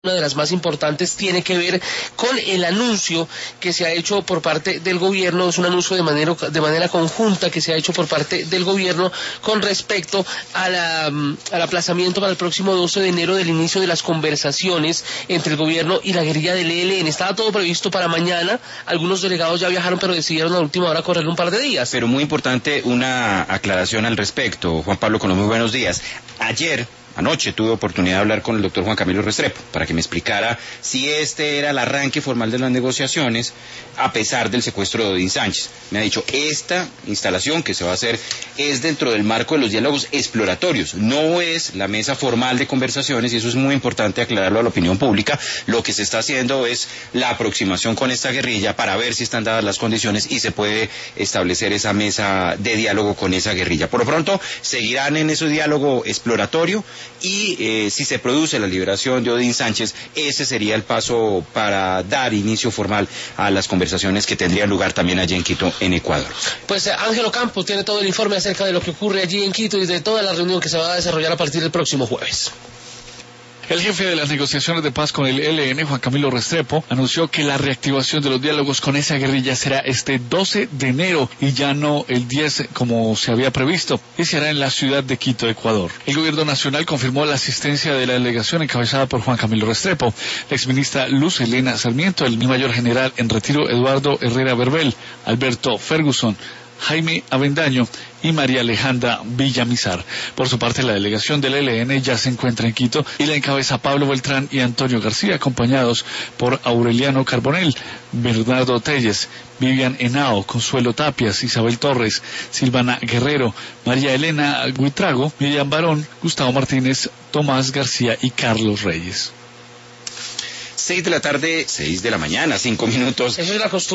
Una de las más importantes tiene que ver con el anuncio que se ha hecho por parte del gobierno, es un anuncio de manera conjunta que se ha hecho por parte del gobierno con respecto al aplazamiento para el próximo 12 de enero del inicio de las conversaciones entre el gobierno y la guerrilla del ELN. Estaba todo previsto para mañana, algunos delegados ya viajaron, pero decidieron a última hora correr un par de días. Pero muy importante una aclaración al respecto, Juan Pablo, con los muy buenos días. Anoche tuve oportunidad de hablar con el doctor Juan Camilo Restrepo para que me explicara si este era el arranque formal de las negociaciones a pesar del secuestro de Odín Sánchez. Me ha dicho, esta instalación que se va a hacer es dentro del marco de los diálogos exploratorios, no es la mesa formal de conversaciones, y eso es muy importante aclararlo a la opinión pública. Lo que se está haciendo es la aproximación con esta guerrilla para ver si están dadas las condiciones y se puede establecer esa mesa de diálogo con esa guerrilla. Por lo pronto, seguirán en ese diálogo exploratorio. Y si se produce la liberación de Odín Sánchez, ese sería el paso para dar inicio formal a las conversaciones que tendrían lugar también allí en Quito, en Ecuador. Pues Ángelo Campos tiene todo el informe acerca de lo que ocurre allí en Quito y de toda la reunión que se va a desarrollar a partir del próximo jueves. El jefe de las negociaciones de paz con el ELN, Juan Camilo Restrepo, anunció que la reactivación de los diálogos con esa guerrilla será este 12 de enero y ya no el 10 como se había previsto, y se hará en la ciudad de Quito, Ecuador. El gobierno nacional confirmó la asistencia de la delegación encabezada por Juan Camilo Restrepo, la exministra Luz Helena Sarmiento, el mayor general en retiro Eduardo Herrera Berbel, Alberto Ferguson, Jaime Avendaño y María Alejandra Villamizar. Por su parte, la delegación del ELN ya se encuentra en Quito y la encabeza Pablo Beltrán y Antonio García, acompañados por Aureliano Carbonell, Bernardo Telles, Vivian Henao, Consuelo Tapias, Isabel Torres, Silvana Guerrero, María Elena Guitrago, Miriam Barón, Gustavo Martínez, Tomás García y Carlos Reyes. 6 de la tarde, 6 de la mañana, 5 minutos. Eso es la costumbre.